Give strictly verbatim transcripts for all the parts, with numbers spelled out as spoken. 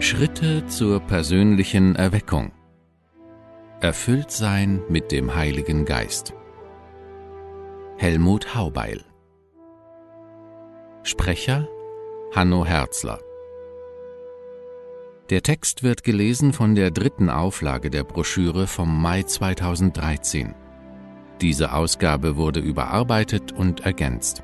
Schritte zur persönlichen Erweckung. Erfüllt sein mit dem Heiligen Geist. Helmut Haubeil. Sprecher Hanno Herzler. Der Text wird gelesen von der dritten Auflage der Broschüre vom Mai zweitausenddreizehn. Diese Ausgabe wurde überarbeitet und ergänzt.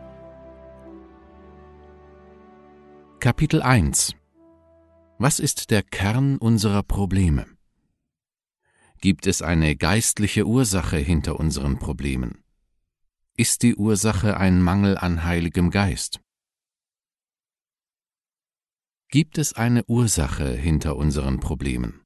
Kapitel eins. Was ist der Kern unserer Probleme? Gibt es eine geistliche Ursache hinter unseren Problemen? Ist die Ursache ein Mangel an Heiligem Geist? Gibt es eine Ursache hinter unseren Problemen?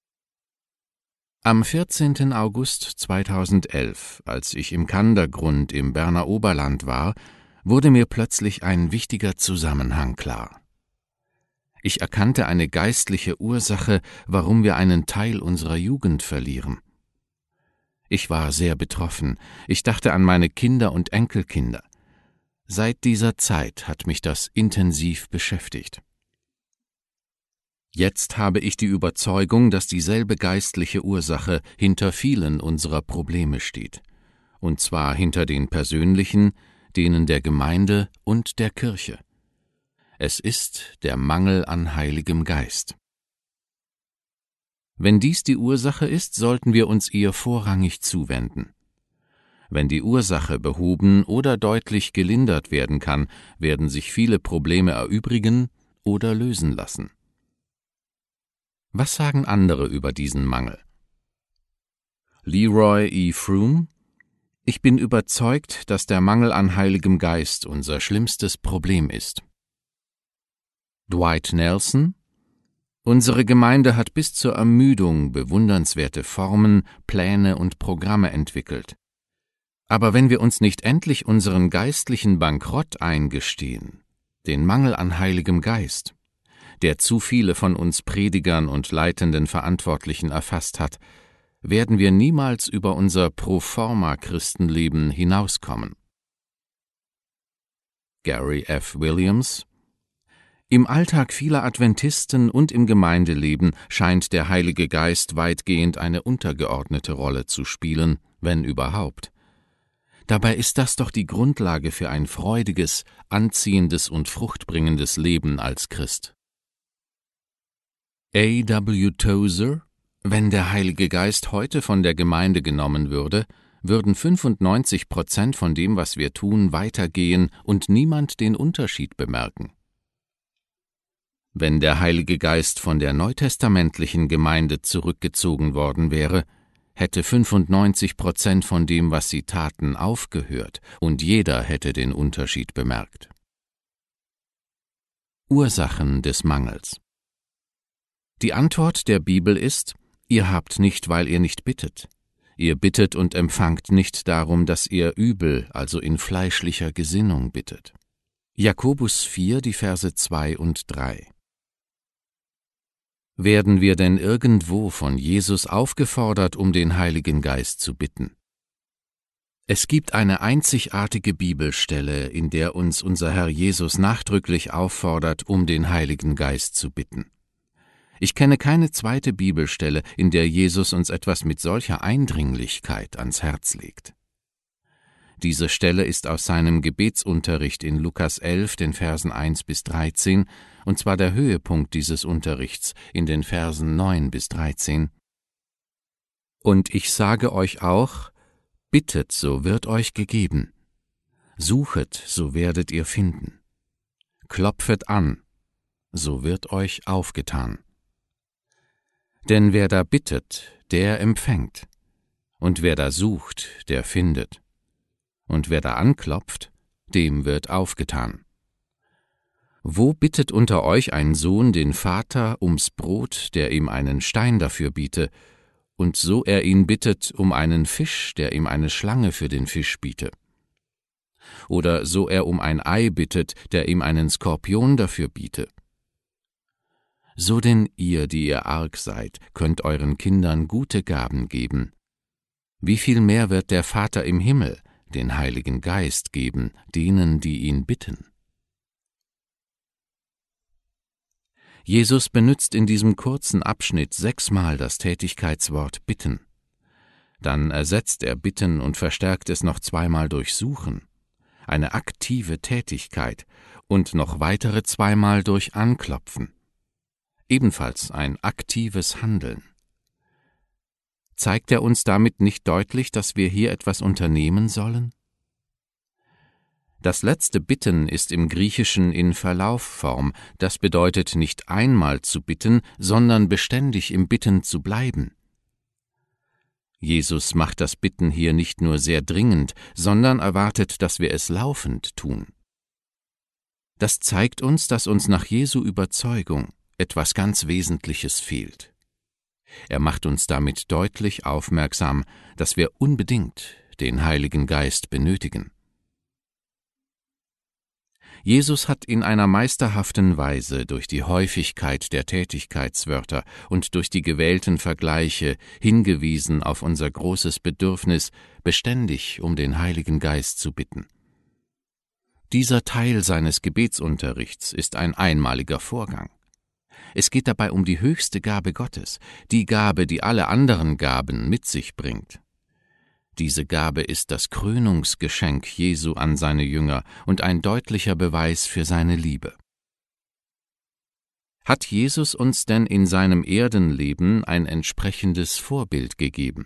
Am vierzehnten August zweitausendelf, als ich im Kandergrund im Berner Oberland war, wurde mir plötzlich ein wichtiger Zusammenhang klar. Ich erkannte eine geistliche Ursache, warum wir einen Teil unserer Jugend verlieren. Ich war sehr betroffen. Ich dachte an meine Kinder und Enkelkinder. Seit dieser Zeit hat mich das intensiv beschäftigt. Jetzt habe ich die Überzeugung, dass dieselbe geistliche Ursache hinter vielen unserer Probleme steht, und zwar hinter den persönlichen, denen der Gemeinde und der Kirche. Es ist der Mangel an Heiligem Geist. Wenn dies die Ursache ist, sollten wir uns ihr vorrangig zuwenden. Wenn die Ursache behoben oder deutlich gelindert werden kann, werden sich viele Probleme erübrigen oder lösen lassen. Was sagen andere über diesen Mangel? Leroy E. Froome: Ich bin überzeugt, dass der Mangel an Heiligem Geist unser schlimmstes Problem ist. Dwight Nelson: Unsere Gemeinde hat bis zur Ermüdung bewundernswerte Formen, Pläne und Programme entwickelt. Aber wenn wir uns nicht endlich unseren geistlichen Bankrott eingestehen, den Mangel an Heiligem Geist, der zu viele von uns Predigern und leitenden Verantwortlichen erfasst hat, werden wir niemals über unser Proforma-Christenleben hinauskommen. Gary F. Williams: Im Alltag vieler Adventisten und im Gemeindeleben scheint der Heilige Geist weitgehend eine untergeordnete Rolle zu spielen, wenn überhaupt. Dabei ist das doch die Grundlage für ein freudiges, anziehendes und fruchtbringendes Leben als Christ. A W Tozer: Wenn der Heilige Geist heute von der Gemeinde genommen würde, würden fünfundneunzig Prozent von dem, was wir tun, weitergehen und niemand den Unterschied bemerken. Wenn der Heilige Geist von der neutestamentlichen Gemeinde zurückgezogen worden wäre, hätte fünfundneunzig Prozent von dem, was sie taten, aufgehört und jeder hätte den Unterschied bemerkt. Ursachen des Mangels. Die Antwort der Bibel ist: Ihr habt nicht, weil ihr nicht bittet. Ihr bittet und empfangt nicht darum, dass ihr übel, also in fleischlicher Gesinnung bittet. Jakobus vier, die Verse zwei und drei. Werden wir denn irgendwo von Jesus aufgefordert, um den Heiligen Geist zu bitten? Es gibt eine einzigartige Bibelstelle, in der uns unser Herr Jesus nachdrücklich auffordert, um den Heiligen Geist zu bitten. Ich kenne keine zweite Bibelstelle, in der Jesus uns etwas mit solcher Eindringlichkeit ans Herz legt. Diese Stelle ist aus seinem Gebetsunterricht in Lukas elf, den Versen eins bis dreizehn, und zwar der Höhepunkt dieses Unterrichts in den Versen neun bis dreizehn. Und ich sage euch auch, bittet, so wird euch gegeben. Suchet, so werdet ihr finden. Klopfet an, so wird euch aufgetan. Denn wer da bittet, der empfängt, und wer da sucht, der findet. Und wer da anklopft, dem wird aufgetan. Wo bittet unter euch ein Sohn den Vater ums Brot, der ihm einen Stein dafür biete, und so er ihn bittet um einen Fisch, der ihm eine Schlange für den Fisch biete? Oder so er um ein Ei bittet, der ihm einen Skorpion dafür biete? So denn ihr, die ihr arg seid, könnt euren Kindern gute Gaben geben. Wie viel mehr wird der Vater im Himmel den Heiligen Geist geben, denen, die ihn bitten? Jesus benutzt in diesem kurzen Abschnitt sechsmal das Tätigkeitswort bitten. Dann ersetzt er bitten und verstärkt es noch zweimal durch suchen, eine aktive Tätigkeit, und noch weitere zweimal durch anklopfen. Ebenfalls ein aktives Handeln. Zeigt er uns damit nicht deutlich, dass wir hier etwas unternehmen sollen? Das letzte Bitten ist im Griechischen in Verlaufform, das bedeutet nicht einmal zu bitten, sondern beständig im Bitten zu bleiben. Jesus macht das Bitten hier nicht nur sehr dringend, sondern erwartet, dass wir es laufend tun. Das zeigt uns, dass uns nach Jesu Überzeugung etwas ganz Wesentliches fehlt. Er macht uns damit deutlich aufmerksam, dass wir unbedingt den Heiligen Geist benötigen. Jesus hat in einer meisterhaften Weise durch die Häufigkeit der Tätigkeitswörter und durch die gewählten Vergleiche hingewiesen auf unser großes Bedürfnis, beständig um den Heiligen Geist zu bitten. Dieser Teil seines Gebetsunterrichts ist ein einmaliger Vorgang. Es geht dabei um die höchste Gabe Gottes, die Gabe, die alle anderen Gaben mit sich bringt. Diese Gabe ist das Krönungsgeschenk Jesu an seine Jünger und ein deutlicher Beweis für seine Liebe. Hat Jesus uns denn in seinem Erdenleben ein entsprechendes Vorbild gegeben?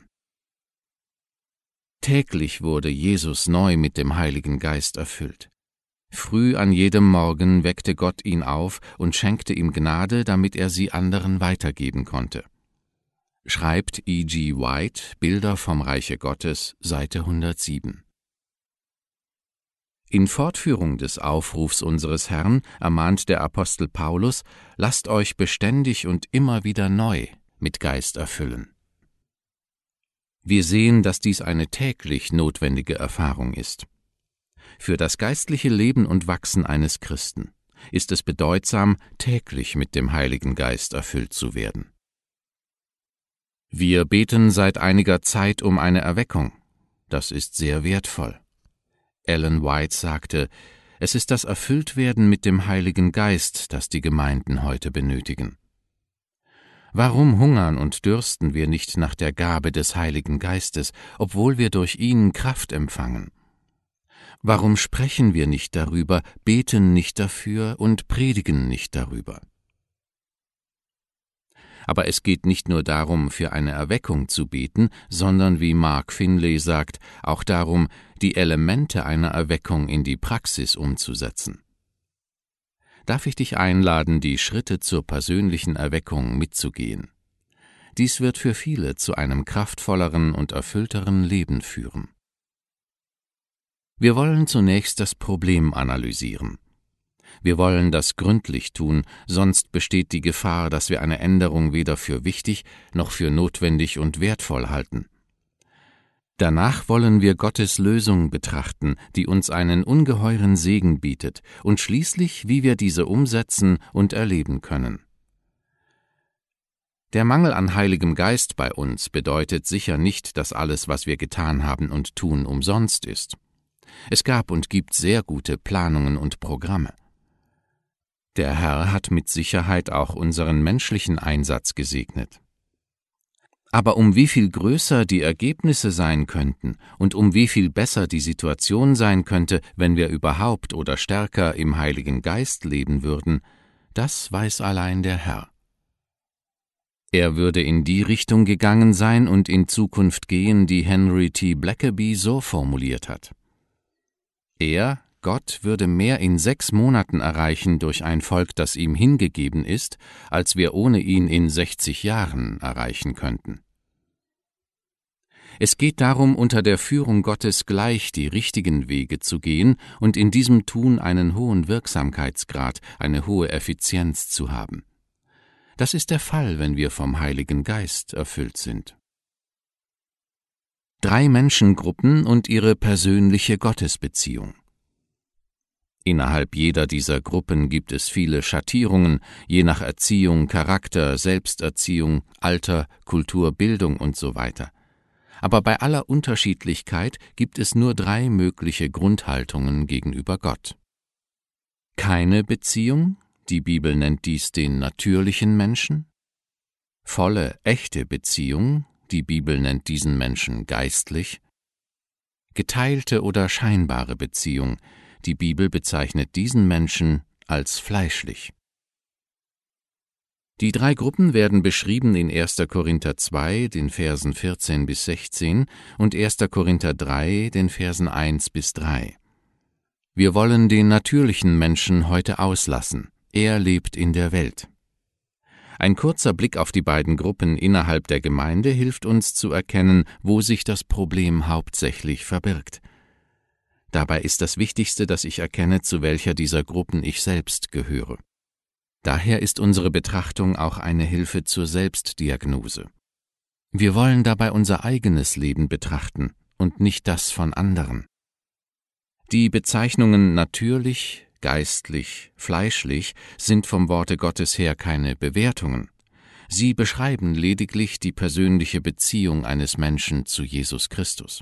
Täglich wurde Jesus neu mit dem Heiligen Geist erfüllt. Früh an jedem Morgen weckte Gott ihn auf und schenkte ihm Gnade, damit er sie anderen weitergeben konnte. Schreibt E G White, Bilder vom Reiche Gottes, Seite hundertsieben. In Fortführung des Aufrufs unseres Herrn ermahnt der Apostel Paulus: Lasst euch beständig und immer wieder neu mit Geist erfüllen. Wir sehen, dass dies eine täglich notwendige Erfahrung ist. Für das geistliche Leben und Wachsen eines Christen ist es bedeutsam, täglich mit dem Heiligen Geist erfüllt zu werden. Wir beten seit einiger Zeit um eine Erweckung. Das ist sehr wertvoll. Ellen White sagte, es ist das Erfülltwerden mit dem Heiligen Geist, das die Gemeinden heute benötigen. Warum hungern und dürsten wir nicht nach der Gabe des Heiligen Geistes, obwohl wir durch ihn Kraft empfangen? Warum sprechen wir nicht darüber, beten nicht dafür und predigen nicht darüber? Aber es geht nicht nur darum, für eine Erweckung zu beten, sondern, wie Mark Finley sagt, auch darum, die Elemente einer Erweckung in die Praxis umzusetzen. Darf ich dich einladen, die Schritte zur persönlichen Erweckung mitzugehen? Dies wird für viele zu einem kraftvolleren und erfüllteren Leben führen. Wir wollen zunächst das Problem analysieren. Wir wollen das gründlich tun, sonst besteht die Gefahr, dass wir eine Änderung weder für wichtig noch für notwendig und wertvoll halten. Danach wollen wir Gottes Lösung betrachten, die uns einen ungeheuren Segen bietet, und schließlich, wie wir diese umsetzen und erleben können. Der Mangel an Heiligem Geist bei uns bedeutet sicher nicht, dass alles, was wir getan haben und tun, umsonst ist. Es gab und gibt sehr gute Planungen und Programme. Der Herr hat mit Sicherheit auch unseren menschlichen Einsatz gesegnet. Aber um wie viel größer die Ergebnisse sein könnten und um wie viel besser die Situation sein könnte, wenn wir überhaupt oder stärker im Heiligen Geist leben würden, das weiß allein der Herr. Er würde in die Richtung gegangen sein und in Zukunft gehen, die Henry T. Blackaby so formuliert hat. Er, Gott, würde mehr in sechs Monaten erreichen durch ein Volk, das ihm hingegeben ist, als wir ohne ihn in sechzig Jahren erreichen könnten. Es geht darum, unter der Führung Gottes gleich die richtigen Wege zu gehen und in diesem Tun einen hohen Wirksamkeitsgrad, eine hohe Effizienz zu haben. Das ist der Fall, wenn wir vom Heiligen Geist erfüllt sind. Drei Menschengruppen und ihre persönliche Gottesbeziehung. Innerhalb jeder dieser Gruppen gibt es viele Schattierungen, je nach Erziehung, Charakter, Selbsterziehung, Alter, Kultur, Bildung und so weiter. Aber bei aller Unterschiedlichkeit gibt es nur drei mögliche Grundhaltungen gegenüber Gott. Keine Beziehung, Die Bibel nennt dies den natürlichen Menschen. Volle, echte Beziehung, die Bibel nennt diesen Menschen geistlich. Geteilte oder scheinbare Beziehung, die Bibel bezeichnet diesen Menschen als fleischlich. Die drei Gruppen werden beschrieben in erster Korinther zwei, den Versen vierzehn bis sechzehn und erster Korinther drei, den Versen eins bis drei. Wir wollen den natürlichen Menschen heute auslassen. Er lebt in der Welt. Ein kurzer Blick auf die beiden Gruppen innerhalb der Gemeinde hilft uns zu erkennen, wo sich das Problem hauptsächlich verbirgt. Dabei ist das Wichtigste, dass ich erkenne, zu welcher dieser Gruppen ich selbst gehöre. Daher ist unsere Betrachtung auch eine Hilfe zur Selbstdiagnose. Wir wollen dabei unser eigenes Leben betrachten und nicht das von anderen. Die Bezeichnungen natürlich, geistlich, fleischlich sind vom Worte Gottes her keine Bewertungen. Sie beschreiben lediglich die persönliche Beziehung eines Menschen zu Jesus Christus.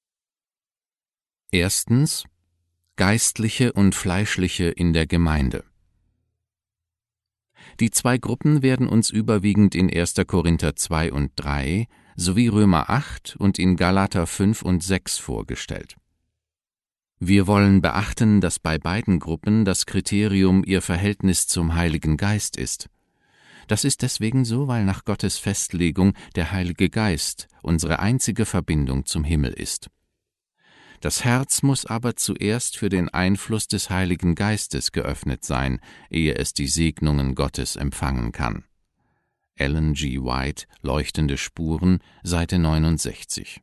Erstens: Geistliche und Fleischliche in der Gemeinde. Die zwei Gruppen werden uns überwiegend in erster Korinther zwei und drei sowie Römer acht und in Galater fünf und sechs vorgestellt. Wir wollen beachten, dass bei beiden Gruppen das Kriterium ihr Verhältnis zum Heiligen Geist ist. Das ist deswegen so, weil nach Gottes Festlegung der Heilige Geist unsere einzige Verbindung zum Himmel ist. Das Herz muss aber zuerst für den Einfluss des Heiligen Geistes geöffnet sein, ehe es die Segnungen Gottes empfangen kann. Ellen G. White, Leuchtende Spuren, Seite neunundsechzig.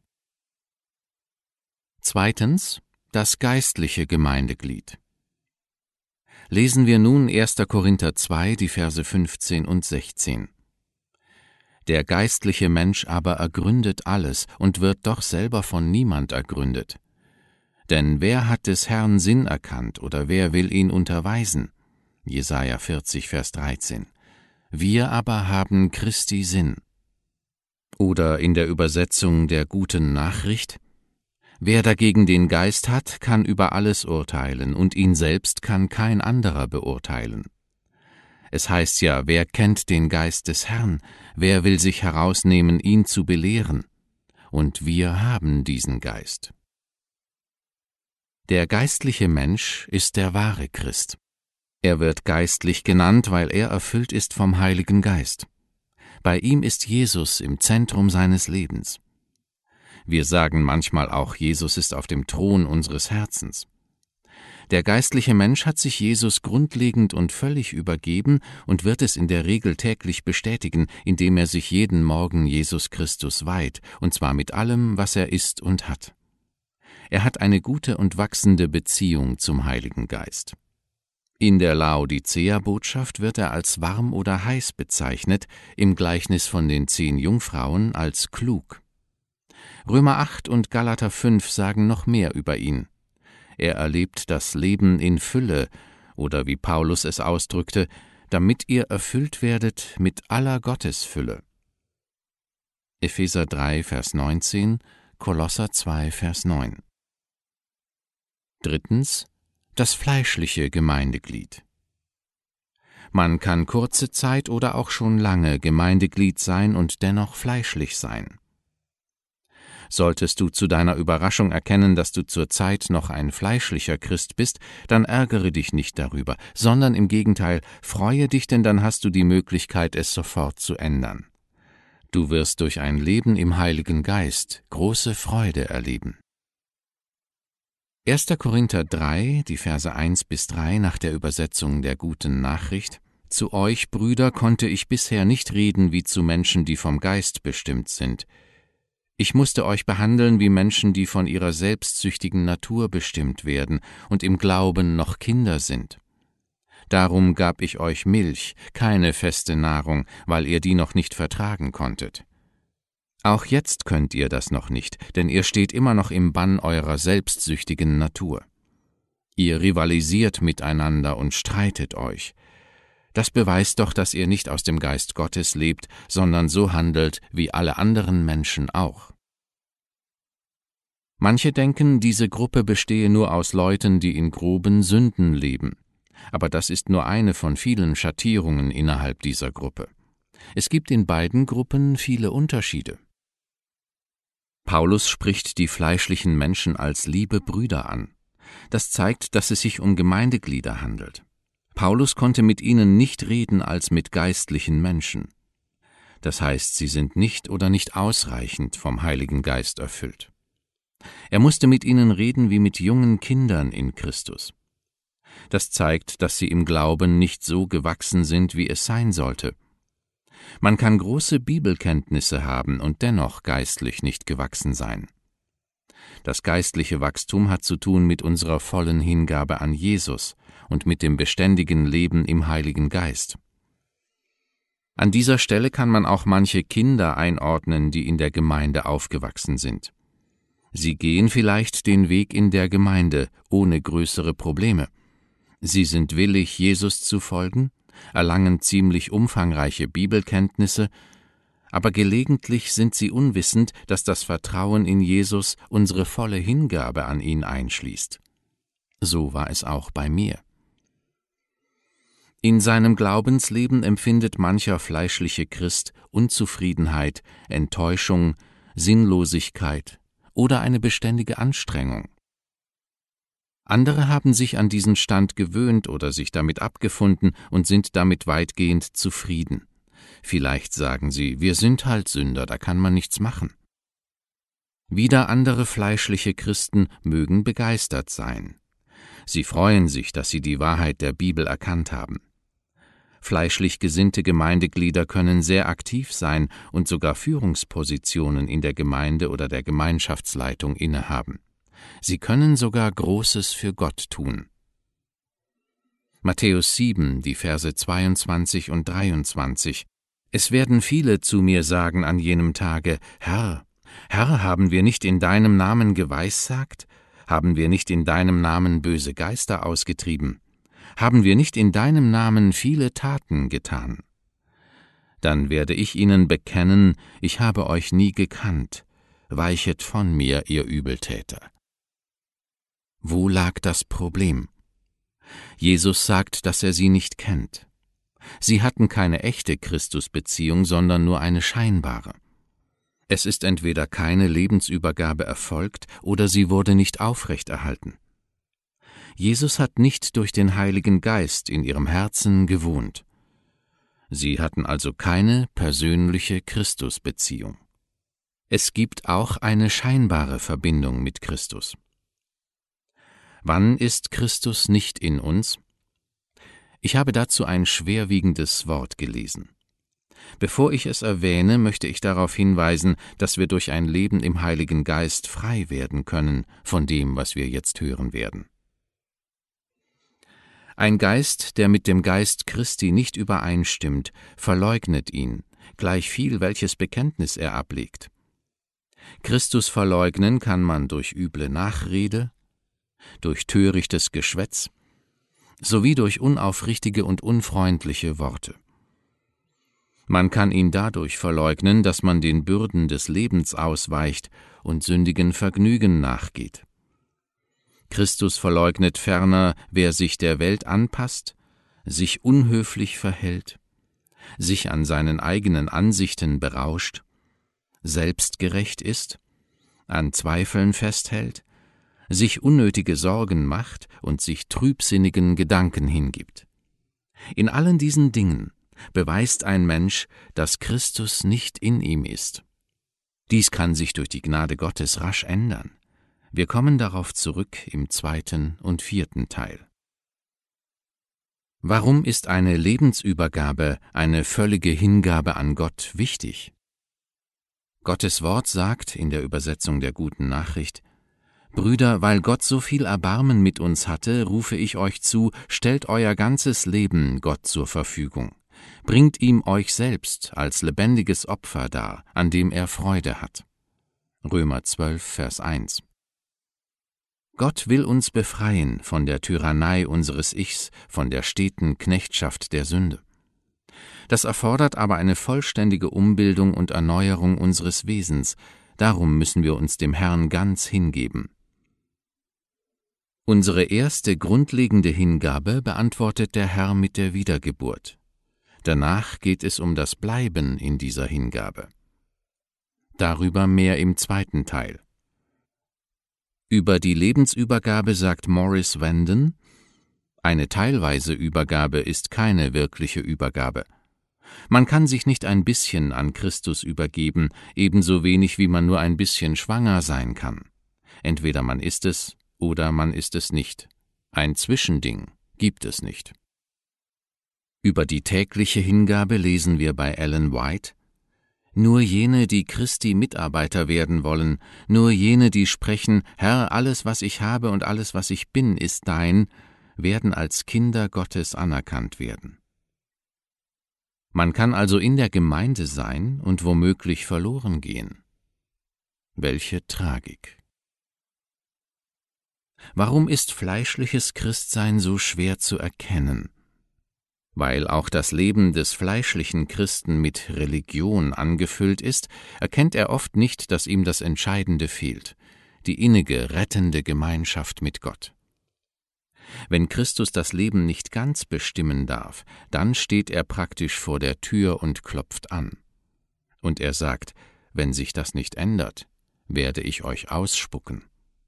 Zweitens: Das geistliche Gemeindeglied. Lesen wir nun erster Korinther zwei, die Verse fünfzehn und sechzehn. Der geistliche Mensch aber ergründet alles und wird doch selber von niemand ergründet. Denn wer hat des Herrn Sinn erkannt, oder wer will ihn unterweisen? Jesaja vierzig, Vers dreizehn. Wir aber haben Christi Sinn. Oder in der Übersetzung der Guten Nachricht: Wer dagegen den Geist hat, kann über alles urteilen, und ihn selbst kann kein anderer beurteilen. Es heißt ja, wer kennt den Geist des Herrn, wer will sich herausnehmen, ihn zu belehren? Und wir haben diesen Geist. Der geistliche Mensch ist der wahre Christ. Er wird geistlich genannt, weil er erfüllt ist vom Heiligen Geist. Bei ihm ist Jesus im Zentrum seines Lebens. Wir sagen manchmal auch, Jesus ist auf dem Thron unseres Herzens. Der geistliche Mensch hat sich Jesus grundlegend und völlig übergeben und wird es in der Regel täglich bestätigen, indem er sich jeden Morgen Jesus Christus weiht, und zwar mit allem, was er ist und hat. Er hat eine gute und wachsende Beziehung zum Heiligen Geist. In der Laodicea-Botschaft wird er als warm oder heiß bezeichnet, im Gleichnis von den zehn Jungfrauen als klug. Römer acht und Galater fünf sagen noch mehr über ihn. Er erlebt das Leben in Fülle, oder wie Paulus es ausdrückte, damit ihr erfüllt werdet mit aller Gottesfülle. Epheser drei, Vers neunzehn, Kolosser zwei, Vers neun. Drittens: Das fleischliche Gemeindeglied. Man kann kurze Zeit oder auch schon lange Gemeindeglied sein und dennoch fleischlich sein. Solltest du zu deiner Überraschung erkennen, dass du zurzeit noch ein fleischlicher Christ bist, dann ärgere dich nicht darüber, sondern im Gegenteil, freue dich, denn dann hast du die Möglichkeit, es sofort zu ändern. Du wirst durch ein Leben im Heiligen Geist große Freude erleben. erster Korinther drei, die Verse eins bis drei nach der Übersetzung der Guten Nachricht: Zu euch, Brüder, konnte ich bisher nicht reden wie zu Menschen, die vom Geist bestimmt sind. Ich musste euch behandeln wie Menschen, die von ihrer selbstsüchtigen Natur bestimmt werden und im Glauben noch Kinder sind. Darum gab ich euch Milch, keine feste Nahrung, weil ihr die noch nicht vertragen konntet. Auch jetzt könnt ihr das noch nicht, denn ihr steht immer noch im Bann eurer selbstsüchtigen Natur. Ihr rivalisiert miteinander und streitet euch. Das beweist doch, dass ihr nicht aus dem Geist Gottes lebt, sondern so handelt wie alle anderen Menschen auch. Manche denken, diese Gruppe bestehe nur aus Leuten, die in groben Sünden leben. Aber das ist nur eine von vielen Schattierungen innerhalb dieser Gruppe. Es gibt in beiden Gruppen viele Unterschiede. Paulus spricht die fleischlichen Menschen als liebe Brüder an. Das zeigt, dass es sich um Gemeindeglieder handelt. Paulus konnte mit ihnen nicht reden als mit geistlichen Menschen. Das heißt, sie sind nicht oder nicht ausreichend vom Heiligen Geist erfüllt. Er musste mit ihnen reden wie mit jungen Kindern in Christus. Das zeigt, dass sie im Glauben nicht so gewachsen sind, wie es sein sollte. Man kann große Bibelkenntnisse haben und dennoch geistlich nicht gewachsen sein. Das geistliche Wachstum hat zu tun mit unserer vollen Hingabe an Jesus und mit dem beständigen Leben im Heiligen Geist. An dieser Stelle kann man auch manche Kinder einordnen, die in der Gemeinde aufgewachsen sind. Sie gehen vielleicht den Weg in der Gemeinde ohne größere Probleme. Sie sind willig, Jesus zu folgen, erlangen ziemlich umfangreiche Bibelkenntnisse, aber gelegentlich sind sie unwissend, dass das Vertrauen in Jesus unsere volle Hingabe an ihn einschließt. So war es auch bei mir. In seinem Glaubensleben empfindet mancher fleischliche Christ Unzufriedenheit, Enttäuschung, Sinnlosigkeit oder eine beständige Anstrengung. Andere haben sich an diesen Stand gewöhnt oder sich damit abgefunden und sind damit weitgehend zufrieden. Vielleicht sagen sie, wir sind halt Sünder, da kann man nichts machen. Wieder andere fleischliche Christen mögen begeistert sein. Sie freuen sich, dass sie die Wahrheit der Bibel erkannt haben. Fleischlich gesinnte Gemeindeglieder können sehr aktiv sein und sogar Führungspositionen in der Gemeinde oder der Gemeinschaftsleitung innehaben. Sie können sogar Großes für Gott tun. Matthäus sieben, die Verse zweiundzwanzig und dreiundzwanzig. Es werden viele zu mir sagen an jenem Tage, Herr, Herr, haben wir nicht in deinem Namen geweissagt? Haben wir nicht in deinem Namen böse Geister ausgetrieben? Haben wir nicht in deinem Namen viele Taten getan? Dann werde ich ihnen bekennen, ich habe euch nie gekannt. Weichet von mir, ihr Übeltäter. Wo lag das Problem? Jesus sagt, dass er sie nicht kennt. Sie hatten keine echte Christusbeziehung, sondern nur eine scheinbare. Es ist entweder keine Lebensübergabe erfolgt oder sie wurde nicht aufrechterhalten. Jesus hat nicht durch den Heiligen Geist in ihrem Herzen gewohnt. Sie hatten also keine persönliche Christusbeziehung. Es gibt auch eine scheinbare Verbindung mit Christus. Wann ist Christus nicht in uns? Ich habe dazu ein schwerwiegendes Wort gelesen. Bevor ich es erwähne, möchte ich darauf hinweisen, dass wir durch ein Leben im Heiligen Geist frei werden können von dem, was wir jetzt hören werden. Ein Geist, der mit dem Geist Christi nicht übereinstimmt, verleugnet ihn, gleich viel, welches Bekenntnis er ablegt. Christus verleugnen kann man durch üble Nachrede, durch törichtes Geschwätz, sowie durch unaufrichtige und unfreundliche Worte. Man kann ihn dadurch verleugnen, dass man den Bürden des Lebens ausweicht und sündigen Vergnügen nachgeht. Christus verleugnet ferner, wer sich der Welt anpasst, sich unhöflich verhält, sich an seinen eigenen Ansichten berauscht, selbstgerecht ist, an Zweifeln festhält, sich unnötige Sorgen macht und sich trübsinnigen Gedanken hingibt. In allen diesen Dingen beweist ein Mensch, dass Christus nicht in ihm ist. Dies kann sich durch die Gnade Gottes rasch ändern. Wir kommen darauf zurück im zweiten und vierten Teil. Warum ist eine Lebensübergabe, eine völlige Hingabe an Gott wichtig? Gottes Wort sagt in der Übersetzung der Guten Nachricht: Brüder, weil Gott so viel Erbarmen mit uns hatte, rufe ich euch zu, stellt euer ganzes Leben Gott zur Verfügung. Bringt ihm euch selbst als lebendiges Opfer dar, an dem er Freude hat. Römer zwölf, Vers eins. Gott will uns befreien von der Tyrannei unseres Ichs, von der steten Knechtschaft der Sünde. Das erfordert aber eine vollständige Umbildung und Erneuerung unseres Wesens, darum müssen wir uns dem Herrn ganz hingeben. Unsere erste grundlegende Hingabe beantwortet der Herr mit der Wiedergeburt. Danach geht es um das Bleiben in dieser Hingabe. Darüber mehr im zweiten Teil. Über die Lebensübergabe sagt Maurice Vanden: Eine teilweise Übergabe ist keine wirkliche Übergabe. Man kann sich nicht ein bisschen an Christus übergeben, ebenso wenig wie man nur ein bisschen schwanger sein kann. Entweder man ist es oder man ist es nicht. Ein Zwischending gibt es nicht. Über die tägliche Hingabe lesen wir bei Ellen White: Nur jene, die Christi Mitarbeiter werden wollen, nur jene, die sprechen, Herr, alles, was ich habe und alles, was ich bin, ist dein, werden als Kinder Gottes anerkannt werden. Man kann also in der Gemeinde sein und womöglich verloren gehen. Welche Tragik! Warum ist fleischliches Christsein so schwer zu erkennen? Weil auch das Leben des fleischlichen Christen mit Religion angefüllt ist, erkennt er oft nicht, dass ihm das Entscheidende fehlt, die innige, rettende Gemeinschaft mit Gott. Wenn Christus das Leben nicht ganz bestimmen darf, dann steht er praktisch vor der Tür und klopft an. Und er sagt, wenn sich das nicht ändert, werde ich euch ausspucken.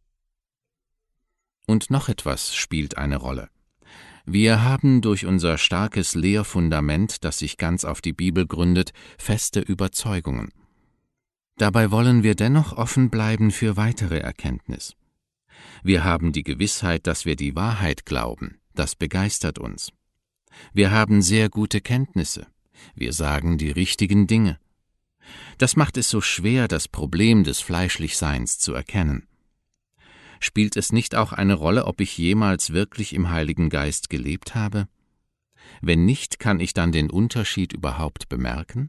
Und noch etwas spielt eine Rolle. Wir haben durch unser starkes Lehrfundament, das sich ganz auf die Bibel gründet, feste Überzeugungen. Dabei wollen wir dennoch offen bleiben für weitere Erkenntnis. Wir haben die Gewissheit, dass wir die Wahrheit glauben, das begeistert uns. Wir haben sehr gute Kenntnisse, wir sagen die richtigen Dinge. Das macht es so schwer, das Problem des Fleischlichseins zu erkennen. Spielt es nicht auch eine Rolle, ob ich jemals wirklich im Heiligen Geist gelebt habe? Wenn nicht, kann ich dann den Unterschied überhaupt bemerken?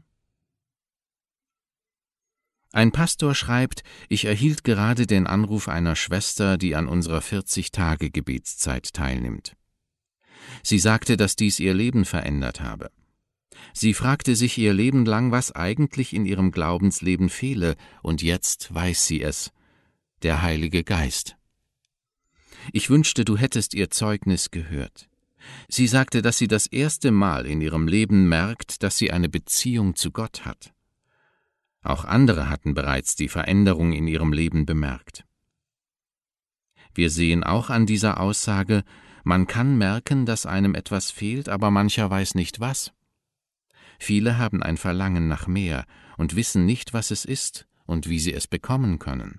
Ein Pastor schreibt, ich erhielt gerade den Anruf einer Schwester, die an unserer vierzig-Tage-Gebetszeit teilnimmt. Sie sagte, dass dies ihr Leben verändert habe. Sie fragte sich ihr Leben lang, was eigentlich in ihrem Glaubensleben fehle, und jetzt weiß sie es: der Heilige Geist. Ich wünschte, du hättest ihr Zeugnis gehört. Sie sagte, dass sie das erste Mal in ihrem Leben merkt, dass sie eine Beziehung zu Gott hat. Auch andere hatten bereits die Veränderung in ihrem Leben bemerkt. Wir sehen auch an dieser Aussage, man kann merken, dass einem etwas fehlt, aber mancher weiß nicht was. Viele haben ein Verlangen nach mehr und wissen nicht, was es ist und wie sie es bekommen können.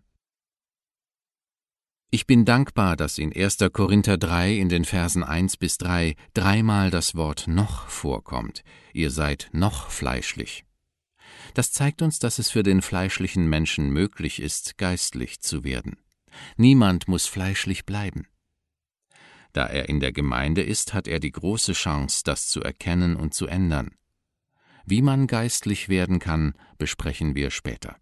Ich bin dankbar, dass in erster Korinther drei in den Versen eins bis drei dreimal das Wort noch vorkommt. Ihr seid noch fleischlich. Das zeigt uns, dass es für den fleischlichen Menschen möglich ist, geistlich zu werden. Niemand muss fleischlich bleiben. Da er in der Gemeinde ist, hat er die große Chance, das zu erkennen und zu ändern. Wie man geistlich werden kann, besprechen wir später.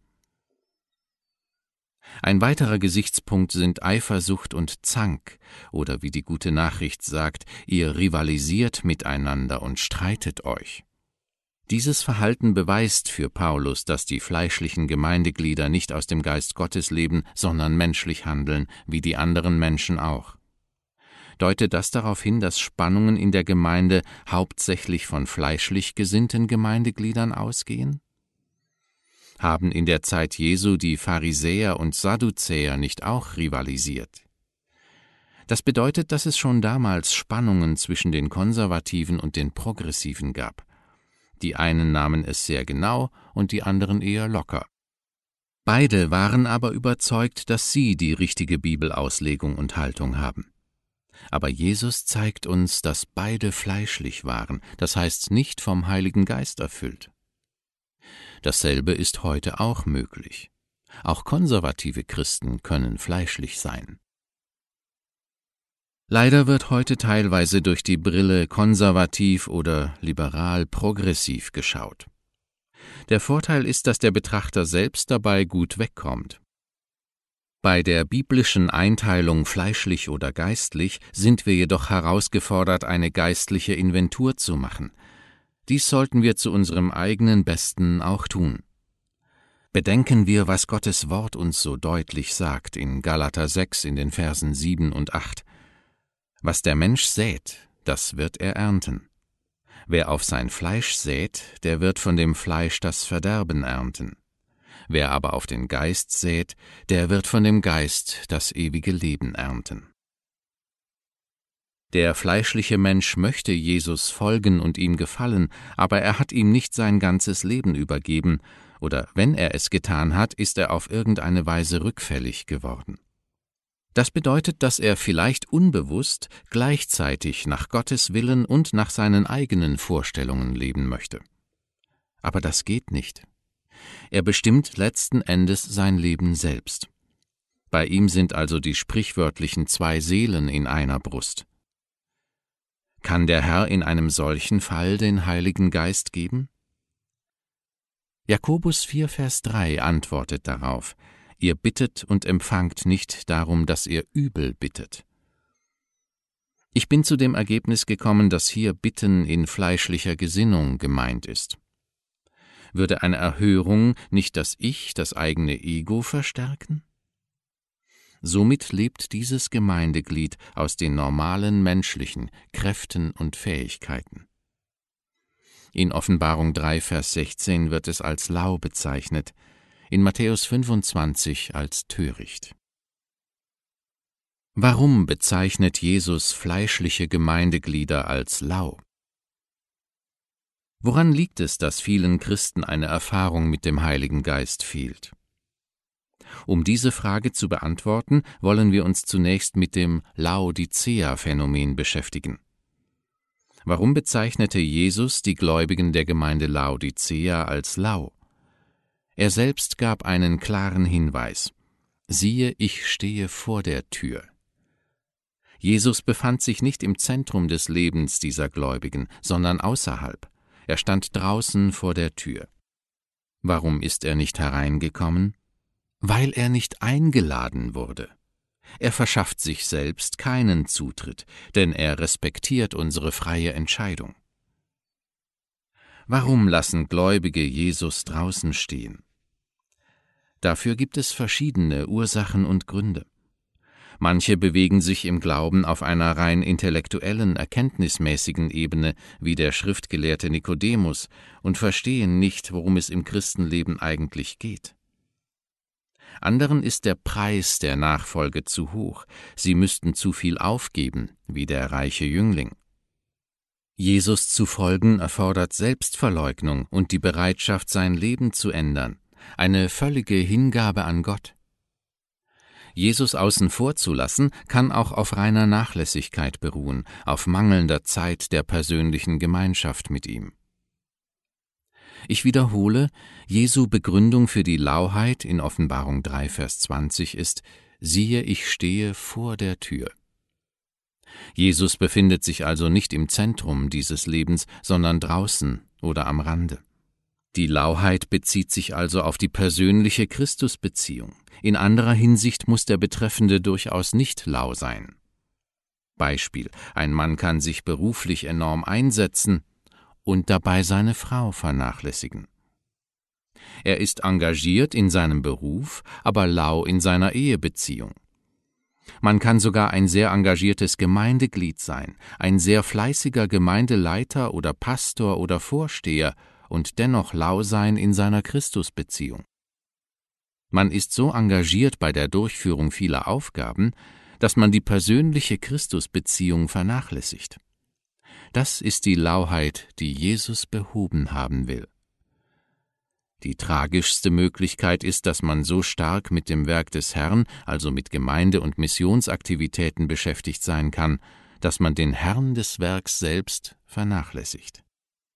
Ein weiterer Gesichtspunkt sind Eifersucht und Zank, oder wie die Gute Nachricht sagt, ihr rivalisiert miteinander und streitet euch. Dieses Verhalten beweist für Paulus, dass die fleischlichen Gemeindeglieder nicht aus dem Geist Gottes leben, sondern menschlich handeln, wie die anderen Menschen auch. Deutet das darauf hin, dass Spannungen in der Gemeinde hauptsächlich von fleischlich gesinnten Gemeindegliedern ausgehen? Haben in der Zeit Jesu die Pharisäer und Sadduzäer nicht auch rivalisiert? Das bedeutet, dass es schon damals Spannungen zwischen den Konservativen und den Progressiven gab. Die einen nahmen es sehr genau und die anderen eher locker. Beide waren aber überzeugt, dass sie die richtige Bibelauslegung und Haltung haben. Aber Jesus zeigt uns, dass beide fleischlich waren, das heißt nicht vom Heiligen Geist erfüllt. Dasselbe ist heute auch möglich. Auch konservative Christen können fleischlich sein. Leider wird heute teilweise durch die Brille konservativ oder liberal-progressiv geschaut. Der Vorteil ist, dass der Betrachter selbst dabei gut wegkommt. Bei der biblischen Einteilung fleischlich oder geistlich sind wir jedoch herausgefordert, eine geistliche Inventur zu machen. Dies sollten wir zu unserem eigenen Besten auch tun. Bedenken wir, was Gottes Wort uns so deutlich sagt in Galater sechs in den Versen sieben und acht. Was der Mensch sät, das wird er ernten. Wer auf sein Fleisch sät, der wird von dem Fleisch das Verderben ernten. Wer aber auf den Geist sät, der wird von dem Geist das ewige Leben ernten. Der fleischliche Mensch möchte Jesus folgen und ihm gefallen, aber er hat ihm nicht sein ganzes Leben übergeben, oder wenn er es getan hat, ist er auf irgendeine Weise rückfällig geworden. Das bedeutet, dass er vielleicht unbewusst gleichzeitig nach Gottes Willen und nach seinen eigenen Vorstellungen leben möchte. Aber das geht nicht. Er bestimmt letzten Endes sein Leben selbst. Bei ihm sind also die sprichwörtlichen zwei Seelen in einer Brust. Kann der Herr in einem solchen Fall den Heiligen Geist geben? Jakobus vier, Vers drei antwortet darauf: Ihr bittet und empfangt nicht darum, dass ihr übel bittet. Ich bin zu dem Ergebnis gekommen, dass hier Bitten in fleischlicher Gesinnung gemeint ist. Würde eine Erhörung nicht das Ich, das eigene Ego verstärken? Somit lebt dieses Gemeindeglied aus den normalen menschlichen Kräften und Fähigkeiten. In Offenbarung drei, Vers sechzehn wird es als lau bezeichnet, in Matthäus fünfundzwanzig als töricht. Warum bezeichnet Jesus fleischliche Gemeindeglieder als lau? Woran liegt es, dass vielen Christen eine Erfahrung mit dem Heiligen Geist fehlt? Um diese Frage zu beantworten, wollen wir uns zunächst mit dem Laodicea-Phänomen beschäftigen. Warum bezeichnete Jesus die Gläubigen der Gemeinde Laodicea als lau? Er selbst gab einen klaren Hinweis: Siehe, ich stehe vor der Tür. Jesus befand sich nicht im Zentrum des Lebens dieser Gläubigen, sondern außerhalb. Er stand draußen vor der Tür. Warum ist er nicht hereingekommen? Weil er nicht eingeladen wurde. Er verschafft sich selbst keinen Zutritt, denn er respektiert unsere freie Entscheidung. Warum lassen Gläubige Jesus draußen stehen? Dafür gibt es verschiedene Ursachen und Gründe. Manche bewegen sich im Glauben auf einer rein intellektuellen, erkenntnismäßigen Ebene, wie der schriftgelehrte Nikodemus, und verstehen nicht, worum es im Christenleben eigentlich geht. Anderen ist der Preis der Nachfolge zu hoch, sie müssten zu viel aufgeben, wie der reiche Jüngling. Jesus zu folgen erfordert Selbstverleugnung und die Bereitschaft, sein Leben zu ändern, eine völlige Hingabe an Gott. Jesus außen vor zu lassen, kann auch auf reiner Nachlässigkeit beruhen, auf mangelnder Zeit der persönlichen Gemeinschaft mit ihm. Ich wiederhole, Jesu Begründung für die Lauheit in Offenbarung drei, Vers zwanzig ist: Siehe, ich stehe vor der Tür. Jesus befindet sich also nicht im Zentrum dieses Lebens, sondern draußen oder am Rande. Die Lauheit bezieht sich also auf die persönliche Christusbeziehung. In anderer Hinsicht muss der Betreffende durchaus nicht lau sein. Beispiel: Ein Mann kann sich beruflich enorm einsetzen und dabei seine Frau vernachlässigen. Er ist engagiert in seinem Beruf, aber lau in seiner Ehebeziehung. Man kann sogar ein sehr engagiertes Gemeindeglied sein, ein sehr fleißiger Gemeindeleiter oder Pastor oder Vorsteher und dennoch lau sein in seiner Christusbeziehung. Man ist so engagiert bei der Durchführung vieler Aufgaben, dass man die persönliche Christusbeziehung vernachlässigt. Das ist die Lauheit, die Jesus behoben haben will. Die tragischste Möglichkeit ist, dass man so stark mit dem Werk des Herrn, also mit Gemeinde- und Missionsaktivitäten beschäftigt sein kann, dass man den Herrn des Werks selbst vernachlässigt.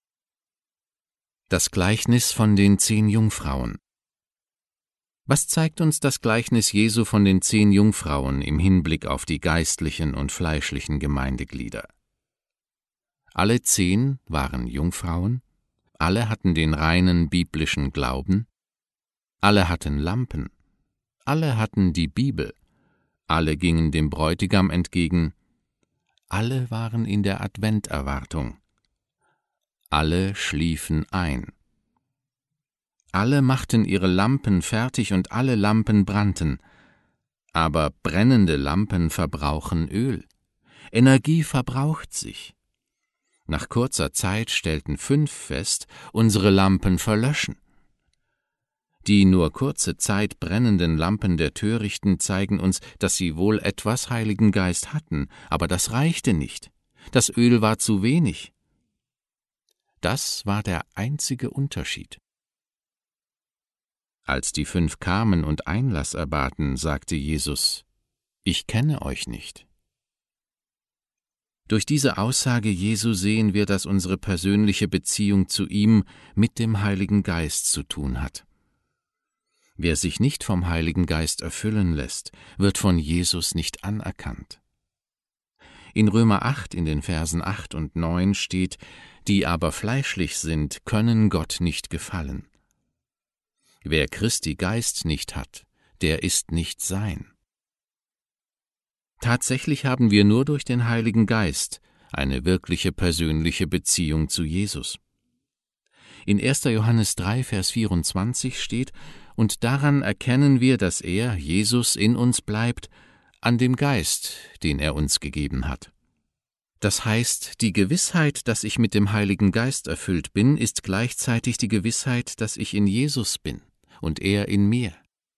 Das Gleichnis von den zehn Jungfrauen. Was zeigt uns das Gleichnis Jesu von den zehn Jungfrauen im Hinblick auf die geistlichen und fleischlichen Gemeindeglieder? Alle zehn waren Jungfrauen, alle hatten den reinen biblischen Glauben, alle hatten Lampen, alle hatten die Bibel, alle gingen dem Bräutigam entgegen, alle waren in der Adventerwartung, alle schliefen ein. Alle machten ihre Lampen fertig und alle Lampen brannten, aber brennende Lampen verbrauchen Öl. Energie verbraucht sich. Nach kurzer Zeit stellten fünf fest, unsere Lampen verlöschen. Die nur kurze Zeit brennenden Lampen der Törichten zeigen uns, dass sie wohl etwas Heiligen Geist hatten, aber das reichte nicht. Das Öl war zu wenig. Das war der einzige Unterschied. Als die fünf kamen und Einlass erbaten, sagte Jesus: Ich kenne euch nicht. Durch diese Aussage Jesu sehen wir, dass unsere persönliche Beziehung zu ihm mit dem Heiligen Geist zu tun hat. Wer sich nicht vom Heiligen Geist erfüllen lässt, wird von Jesus nicht anerkannt. In Römer acht, in den Versen acht und neun steht: Die aber fleischlich sind, können Gott nicht gefallen. Wer Christi Geist nicht hat, der ist nicht sein. Tatsächlich haben wir nur durch den Heiligen Geist eine wirkliche persönliche Beziehung zu Jesus. In erster Johannes drei, Vers vierundzwanzig steht: Und daran erkennen wir, dass er, Jesus, in uns bleibt, an dem Geist, den er uns gegeben hat. Das heißt, die Gewissheit, dass ich mit dem Heiligen Geist erfüllt bin, ist gleichzeitig die Gewissheit, dass ich in Jesus bin und er in mir.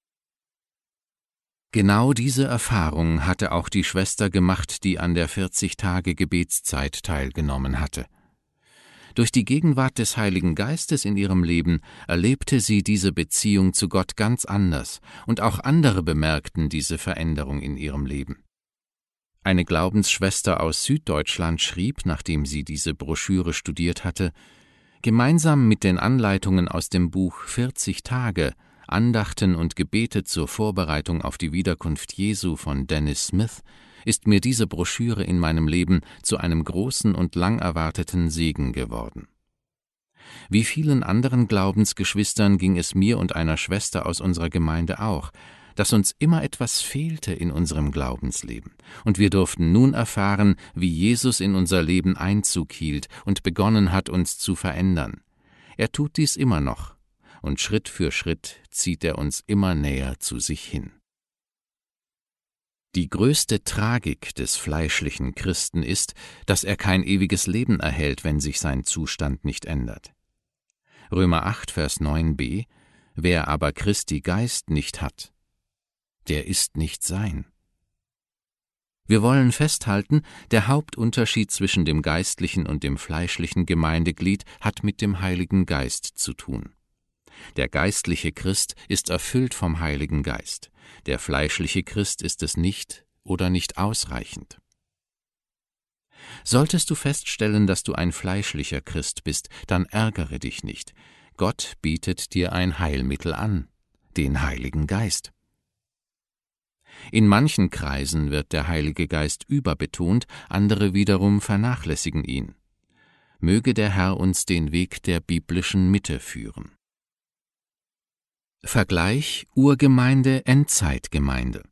Genau diese Erfahrung hatte auch die Schwester gemacht, die an der vierzig-Tage-Gebetszeit teilgenommen hatte. Durch die Gegenwart des Heiligen Geistes in ihrem Leben erlebte sie diese Beziehung zu Gott ganz anders, und auch andere bemerkten diese Veränderung in ihrem Leben. Eine Glaubensschwester aus Süddeutschland schrieb, nachdem sie diese Broschüre studiert hatte: Gemeinsam mit den Anleitungen aus dem Buch vierzig Tage, Andachten und Gebete zur Vorbereitung auf die Wiederkunft Jesu von Dennis Smith ist mir diese Broschüre in meinem Leben zu einem großen und lang erwarteten Segen geworden. Wie vielen anderen Glaubensgeschwistern ging es mir und einer Schwester aus unserer Gemeinde auch, dass uns immer etwas fehlte in unserem Glaubensleben, und wir durften nun erfahren, wie Jesus in unser Leben Einzug hielt und begonnen hat, uns zu verändern. Er tut dies immer noch, und Schritt für Schritt zieht er uns immer näher zu sich hin. Die größte Tragik des fleischlichen Christen ist, dass er kein ewiges Leben erhält, wenn sich sein Zustand nicht ändert. Römer acht, Vers neun b: Wer aber Christi Geist nicht hat, der ist nicht sein. Wir wollen festhalten, der Hauptunterschied zwischen dem geistlichen und dem fleischlichen Gemeindeglied hat mit dem Heiligen Geist zu tun. Der geistliche Christ ist erfüllt vom Heiligen Geist, der fleischliche Christ ist es nicht oder nicht ausreichend. Solltest du feststellen, dass du ein fleischlicher Christ bist, dann ärgere dich nicht. Gott bietet dir ein Heilmittel an, den Heiligen Geist. In manchen Kreisen wird der Heilige Geist überbetont, andere wiederum vernachlässigen ihn. Möge der Herr uns den Weg der biblischen Mitte führen. Vergleich Urgemeinde, Endzeitgemeinde.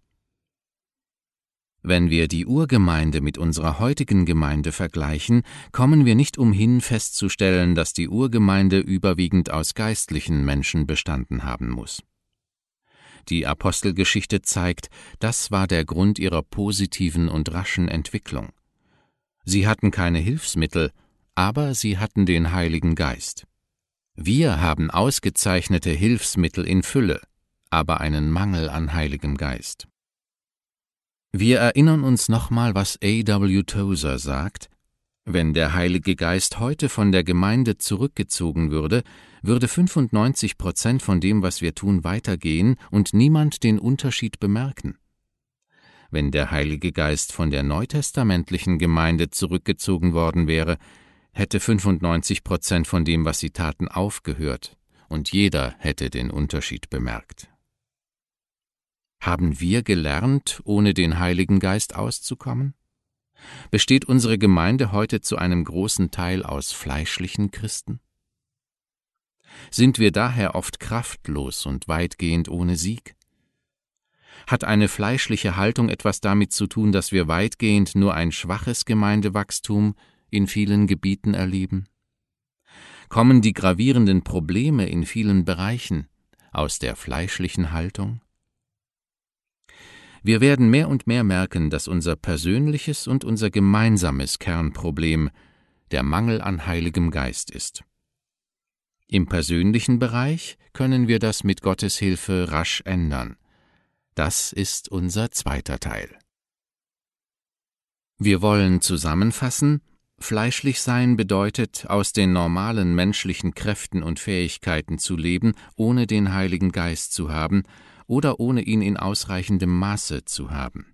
Wenn wir die Urgemeinde mit unserer heutigen Gemeinde vergleichen, kommen wir nicht umhin festzustellen, dass die Urgemeinde überwiegend aus geistlichen Menschen bestanden haben muss. Die Apostelgeschichte zeigt, das war der Grund ihrer positiven und raschen Entwicklung. Sie hatten keine Hilfsmittel, aber sie hatten den Heiligen Geist. Wir haben ausgezeichnete Hilfsmittel in Fülle, aber einen Mangel an Heiligem Geist. Wir erinnern uns nochmal, was A W Tozer sagt: Wenn der Heilige Geist heute von der Gemeinde zurückgezogen würde, würde fünfundneunzig Prozent von dem, was wir tun, weitergehen und niemand den Unterschied bemerken. Wenn der Heilige Geist von der neutestamentlichen Gemeinde zurückgezogen worden wäre, hätte fünfundneunzig Prozent von dem, was sie taten, aufgehört, und jeder hätte den Unterschied bemerkt. Haben wir gelernt, ohne den Heiligen Geist auszukommen? Besteht unsere Gemeinde heute zu einem großen Teil aus fleischlichen Christen? Sind wir daher oft kraftlos und weitgehend ohne Sieg? Hat eine fleischliche Haltung etwas damit zu tun, dass wir weitgehend nur ein schwaches Gemeindewachstum in vielen Gebieten erleben? Kommen die gravierenden Probleme in vielen Bereichen aus der fleischlichen Haltung? Wir werden mehr und mehr merken, dass unser persönliches und unser gemeinsames Kernproblem der Mangel an Heiligem Geist ist. Im persönlichen Bereich können wir das mit Gottes Hilfe rasch ändern. Das ist unser zweiter Teil. Wir wollen zusammenfassen: Fleischlich sein bedeutet, aus den normalen menschlichen Kräften und Fähigkeiten zu leben, ohne den Heiligen Geist zu haben oder ohne ihn in ausreichendem Maße zu haben.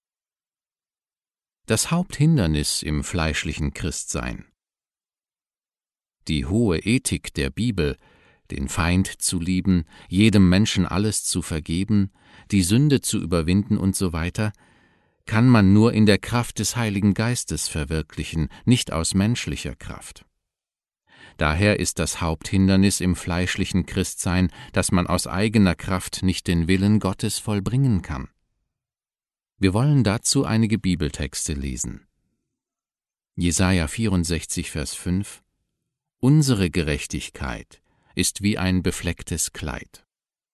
Das Haupthindernis im fleischlichen Christsein. Die hohe Ethik der Bibel, den Feind zu lieben, jedem Menschen alles zu vergeben, die Sünde zu überwinden und so weiter, kann man nur in der Kraft des Heiligen Geistes verwirklichen, nicht aus menschlicher Kraft. Daher ist das Haupthindernis im fleischlichen Christsein, dass man aus eigener Kraft nicht den Willen Gottes vollbringen kann. Wir wollen dazu einige Bibeltexte lesen. Jesaja vierundsechzig, Vers fünf: Unsere Gerechtigkeit ist wie ein beflecktes Kleid.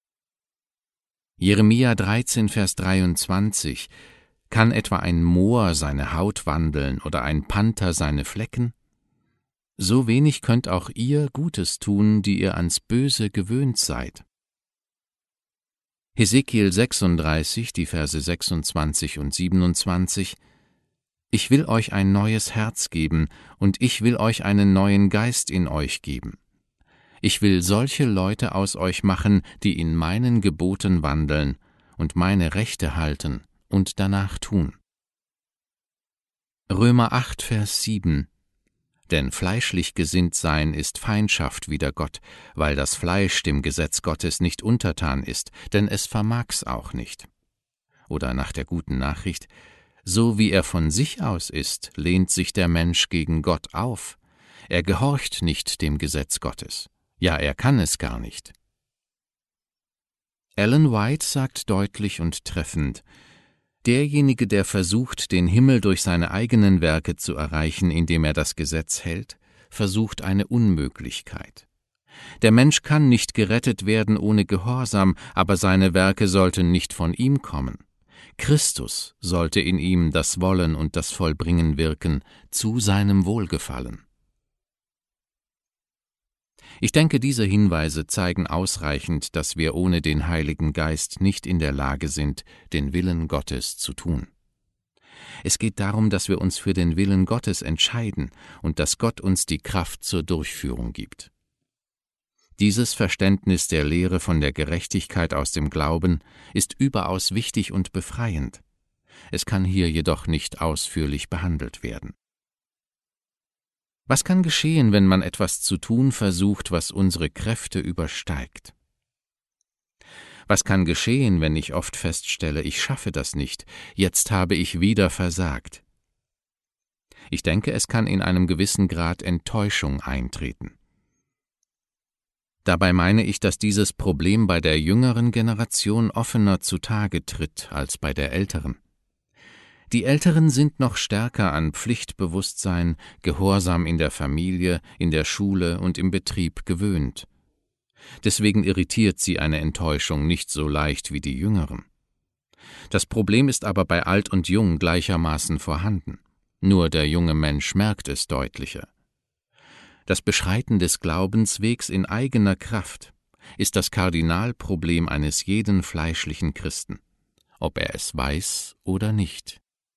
Jeremia dreizehn, Vers dreiundzwanzig: Kann etwa ein Moor seine Haut wandeln oder ein Panther seine Flecken? So wenig könnt auch ihr Gutes tun, die ihr ans Böse gewöhnt seid. Hesekiel sechsunddreißig, die Verse sechsundzwanzig und siebenundzwanzig: Ich will euch ein neues Herz geben, und ich will euch einen neuen Geist in euch geben. Ich will solche Leute aus euch machen, die in meinen Geboten wandeln und meine Rechte halten und danach tun. Römer acht, Vers sieben: Denn fleischlich gesinnt sein ist Feindschaft wider Gott, weil das Fleisch dem Gesetz Gottes nicht untertan ist, denn es vermag's auch nicht. Oder nach der guten Nachricht: So wie er von sich aus ist, lehnt sich der Mensch gegen Gott auf. Er gehorcht nicht dem Gesetz Gottes. Ja, er kann es gar nicht. Ellen White sagt deutlich und treffend: Derjenige, der versucht, den Himmel durch seine eigenen Werke zu erreichen, indem er das Gesetz hält, versucht eine Unmöglichkeit. Der Mensch kann nicht gerettet werden ohne Gehorsam, aber seine Werke sollten nicht von ihm kommen. Christus sollte in ihm das Wollen und das Vollbringen wirken, zu seinem Wohlgefallen. Ich denke, diese Hinweise zeigen ausreichend, dass wir ohne den Heiligen Geist nicht in der Lage sind, den Willen Gottes zu tun. Es geht darum, dass wir uns für den Willen Gottes entscheiden und dass Gott uns die Kraft zur Durchführung gibt. Dieses Verständnis der Lehre von der Gerechtigkeit aus dem Glauben ist überaus wichtig und befreiend. Es kann hier jedoch nicht ausführlich behandelt werden. Was kann geschehen, wenn man etwas zu tun versucht, was unsere Kräfte übersteigt? Was kann geschehen, wenn ich oft feststelle, ich schaffe das nicht, jetzt habe ich wieder versagt? Ich denke, es kann in einem gewissen Grad Enttäuschung eintreten. Dabei meine ich, dass dieses Problem bei der jüngeren Generation offener zutage tritt als bei der älteren. Die Älteren sind noch stärker an Pflichtbewusstsein, Gehorsam in der Familie, in der Schule und im Betrieb gewöhnt. Deswegen irritiert sie eine Enttäuschung nicht so leicht wie die Jüngeren. Das Problem ist aber bei Alt und Jung gleichermaßen vorhanden. Nur der junge Mensch merkt es deutlicher. Das Beschreiten des Glaubenswegs in eigener Kraft ist das Kardinalproblem eines jeden fleischlichen Christen, ob er es weiß oder nicht.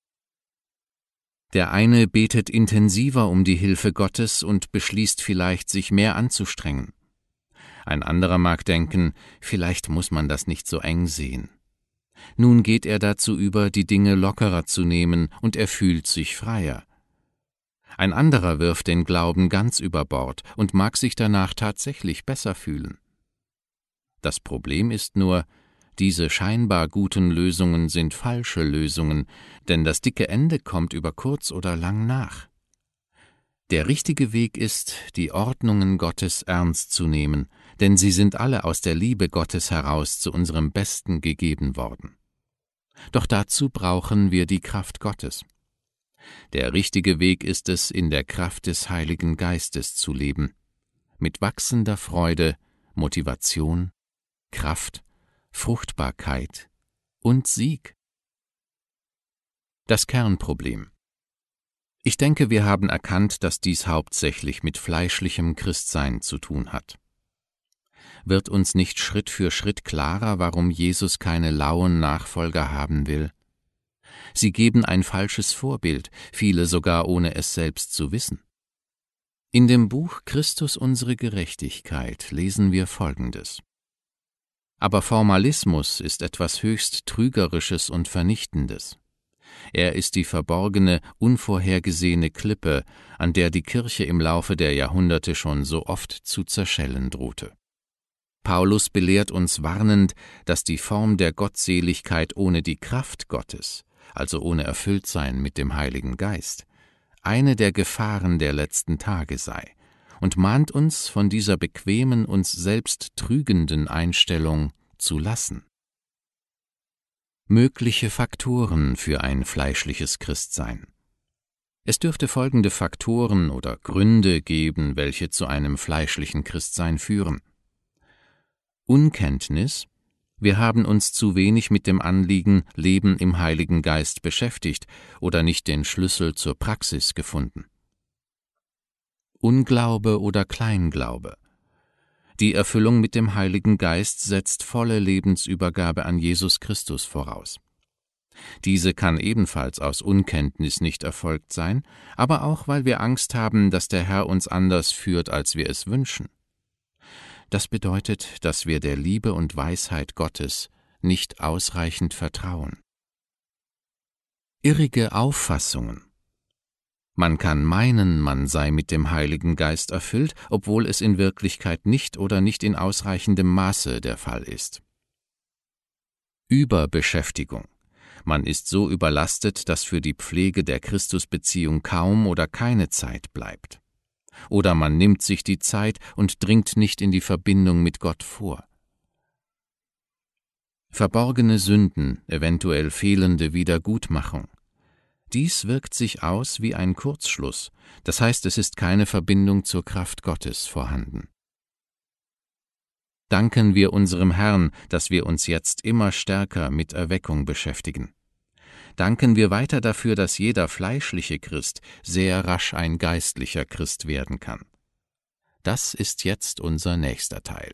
Der eine betet intensiver um die Hilfe Gottes und beschließt vielleicht, sich mehr anzustrengen. Ein anderer mag denken, vielleicht muss man das nicht so eng sehen. Nun geht er dazu über, die Dinge lockerer zu nehmen, und er fühlt sich freier. Ein anderer wirft den Glauben ganz über Bord und mag sich danach tatsächlich besser fühlen. Das Problem ist nur, diese scheinbar guten Lösungen sind falsche Lösungen, denn das dicke Ende kommt über kurz oder lang nach. Der richtige Weg ist, die Ordnungen Gottes ernst zu nehmen, denn sie sind alle aus der Liebe Gottes heraus zu unserem Besten gegeben worden. Doch dazu brauchen wir die Kraft Gottes. Der richtige Weg ist es, in der Kraft des Heiligen Geistes zu leben, mit wachsender Freude, Motivation, Kraft, Fruchtbarkeit und Sieg. Das Kernproblem. Ich denke, wir haben erkannt, dass dies hauptsächlich mit fleischlichem Christsein zu tun hat. Wird uns nicht Schritt für Schritt klarer, warum Jesus keine lauen Nachfolger haben will? Sie geben ein falsches Vorbild, viele sogar ohne es selbst zu wissen. In dem Buch Christus unsere Gerechtigkeit lesen wir Folgendes: Aber Formalismus ist etwas höchst Trügerisches und Vernichtendes. Er ist die verborgene, unvorhergesehene Klippe, an der die Kirche im Laufe der Jahrhunderte schon so oft zu zerschellen drohte. Paulus belehrt uns warnend, dass die Form der Gottseligkeit ohne die Kraft Gottes, also ohne Erfülltsein mit dem Heiligen Geist, eine der Gefahren der letzten Tage sei, und mahnt uns, von dieser bequemen, uns selbst trügenden Einstellung zu lassen. Mögliche Faktoren für ein fleischliches Christsein. Es dürfte folgende Faktoren oder Gründe geben, welche zu einem fleischlichen Christsein führen. Unkenntnis: Wir haben uns zu wenig mit dem Anliegen Leben im Heiligen Geist beschäftigt oder nicht den Schlüssel zur Praxis gefunden. Unglaube oder Kleinglaube: Die Erfüllung mit dem Heiligen Geist setzt volle Lebensübergabe an Jesus Christus voraus. Diese kann ebenfalls aus Unkenntnis nicht erfolgt sein, aber auch, weil wir Angst haben, dass der Herr uns anders führt, als wir es wünschen. Das bedeutet, dass wir der Liebe und Weisheit Gottes nicht ausreichend vertrauen. Irrige Auffassungen: Man kann meinen, man sei mit dem Heiligen Geist erfüllt, obwohl es in Wirklichkeit nicht oder nicht in ausreichendem Maße der Fall ist. Überbeschäftigung: Man ist so überlastet, dass für die Pflege der Christusbeziehung kaum oder keine Zeit bleibt. Oder man nimmt sich die Zeit und dringt nicht in die Verbindung mit Gott vor. Verborgene Sünden, eventuell fehlende Wiedergutmachung. Dies wirkt sich aus wie ein Kurzschluss, das heißt, es ist keine Verbindung zur Kraft Gottes vorhanden. Danken wir unserem Herrn, dass wir uns jetzt immer stärker mit Erweckung beschäftigen. Danken wir weiter dafür, dass jeder fleischliche Christ sehr rasch ein geistlicher Christ werden kann. Das ist jetzt unser nächster Teil.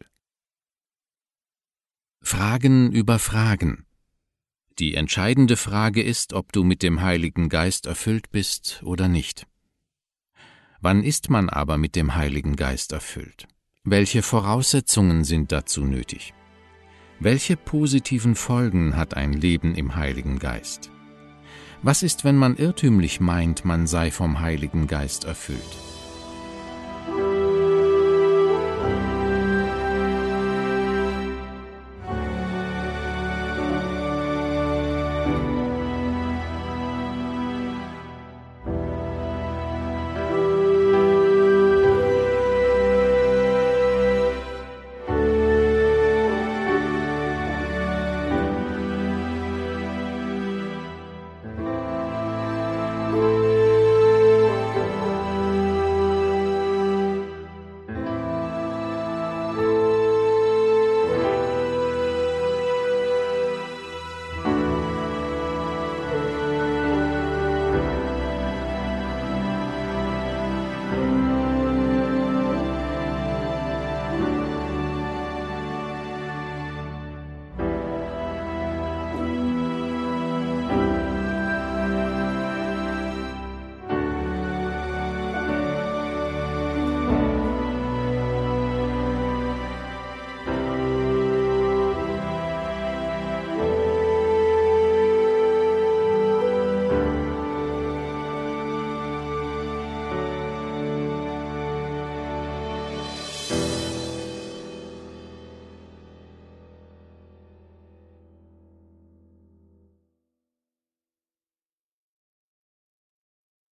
Fragen über Fragen. Die entscheidende Frage ist, ob du mit dem Heiligen Geist erfüllt bist oder nicht. Wann ist man aber mit dem Heiligen Geist erfüllt? Welche Voraussetzungen sind dazu nötig? Welche positiven Folgen hat ein Leben im Heiligen Geist? Was ist, wenn man irrtümlich meint, man sei vom Heiligen Geist erfüllt?